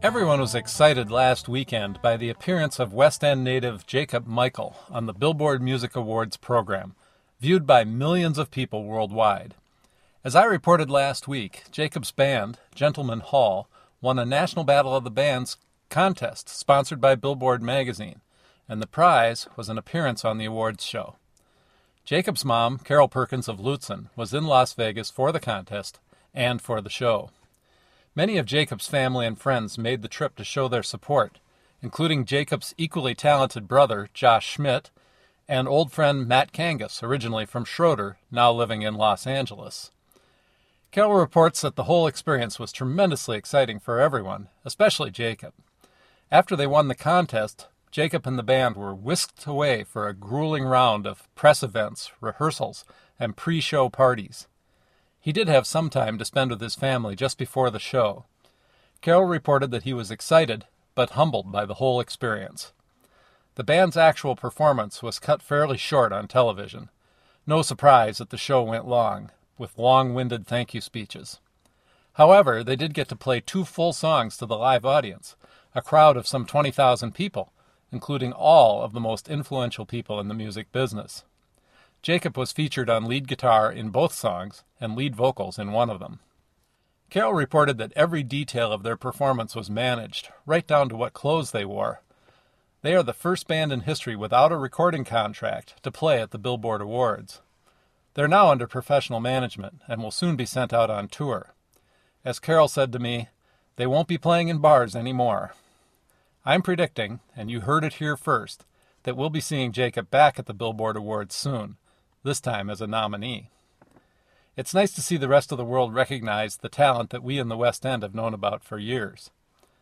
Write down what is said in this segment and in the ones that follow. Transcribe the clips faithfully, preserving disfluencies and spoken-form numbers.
Everyone was excited last weekend by the appearance of West End native Jacob Michael on the Billboard Music Awards program, viewed by millions of people worldwide. As I reported last week, Jacob's band, Gentleman Hall, won a National Battle of the Bands contest sponsored by Billboard magazine, and the prize was an appearance on the awards show. Jacob's mom, Carol Perkins of Lutsen, was in Las Vegas for the contest and for the show. Many of Jacob's family and friends made the trip to show their support, including Jacob's equally talented brother, Josh Schmidt, and old friend Matt Kangas, originally from Schroeder, now living in Los Angeles. Carol reports that the whole experience was tremendously exciting for everyone, especially Jacob. After they won the contest, Jacob and the band were whisked away for a grueling round of press events, rehearsals, and pre-show parties. He did have some time to spend with his family just before the show. Carol reported that he was excited, but humbled by the whole experience. The band's actual performance was cut fairly short on television. No surprise that the show went long, with long-winded thank you speeches. However, they did get to play two full songs to the live audience, a crowd of some twenty thousand people, including all of the most influential people in the music business. Jacob was featured on lead guitar in both songs and lead vocals in one of them. Carol reported that every detail of their performance was managed, right down to what clothes they wore. They are the first band in history without a recording contract to play at the Billboard Awards. They're now under professional management and will soon be sent out on tour. As Carol said to me, they won't be playing in bars anymore. I'm predicting, and you heard it here first, that we'll be seeing Jacob back at the Billboard Awards soon, this time as a nominee. It's nice to see the rest of the world recognize the talent that we in the West End have known about for years.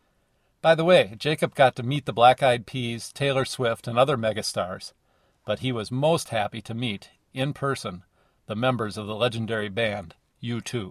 By the way, Jacob got to meet the Black Eyed Peas, Taylor Swift, and other megastars, but he was most happy to meet, in person, the members of the legendary band U two.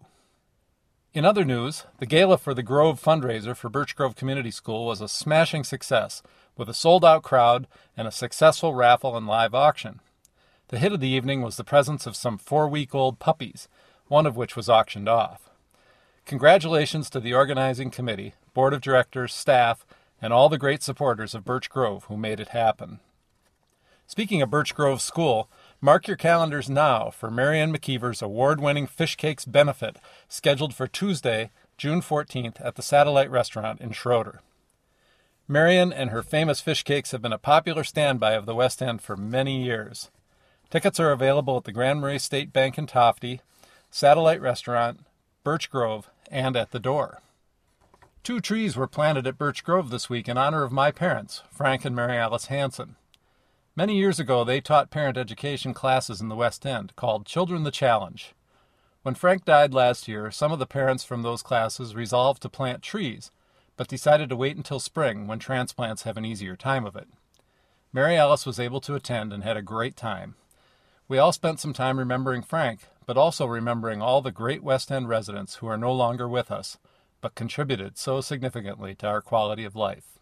In other news, the gala for the Grove fundraiser for Birch Grove Community School was a smashing success, with a sold-out crowd and a successful raffle and live auction. The hit of the evening was the presence of some four-week-old puppies, one of which was auctioned off. Congratulations to the organizing committee, board of directors, staff, and all the great supporters of Birch Grove who made it happen. Speaking of Birch Grove School, mark your calendars now for Marianne McKeever's award-winning Fish Cakes benefit, scheduled for Tuesday, June fourteenth at the Satellite Restaurant in Schroeder. Marianne and her famous fish cakes have been a popular standby of the West End for many years. Tickets are available at the Grand Marais State Bank in Tofty, Satellite Restaurant, Birch Grove, and at the door. Two trees were planted at Birch Grove this week in honor of my parents, Frank and Mary Alice Hansen. Many years ago, they taught parent education classes in the West End called Children the Challenge. When Frank died last year, some of the parents from those classes resolved to plant trees, but decided to wait until spring when transplants have an easier time of it. Mary Alice was able to attend and had a great time. We all spent some time remembering Frank, but also remembering all the great West End residents who are no longer with us, but contributed so significantly to our quality of life.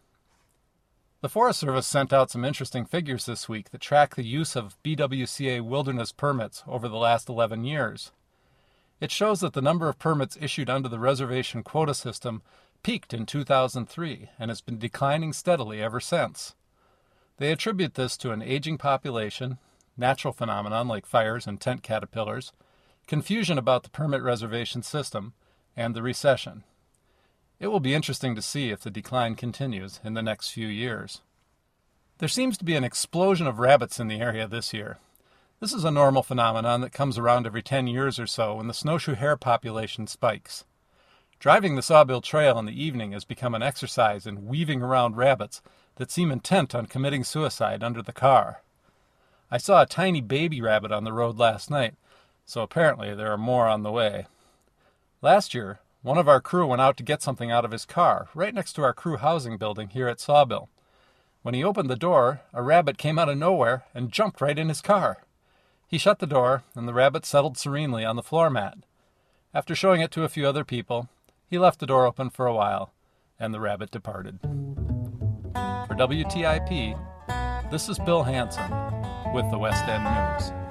The Forest Service sent out some interesting figures this week that track the use of B W C A wilderness permits over the last eleven years. It shows that the number of permits issued under the reservation quota system peaked in two thousand three and has been declining steadily ever since. They attribute this to an aging population, natural phenomenon like fires and tent caterpillars, confusion about the permit reservation system, and the recession. It will be interesting to see if the decline continues in the next few years. There seems to be an explosion of rabbits in the area this year. This is a normal phenomenon that comes around every ten years or so when the snowshoe hare population spikes. Driving the Sawbill Trail in the evening has become an exercise in weaving around rabbits that seem intent on committing suicide under the car. I saw a tiny baby rabbit on the road last night, so apparently there are more on the way. Last year, one of our crew went out to get something out of his car, right next to our crew housing building here at Sawbill. When he opened the door, a rabbit came out of nowhere and jumped right in his car. He shut the door, and the rabbit settled serenely on the floor mat. After showing it to a few other people, he left the door open for a while, and the rabbit departed. For W T I P, this is Bill Hansen with the West End News.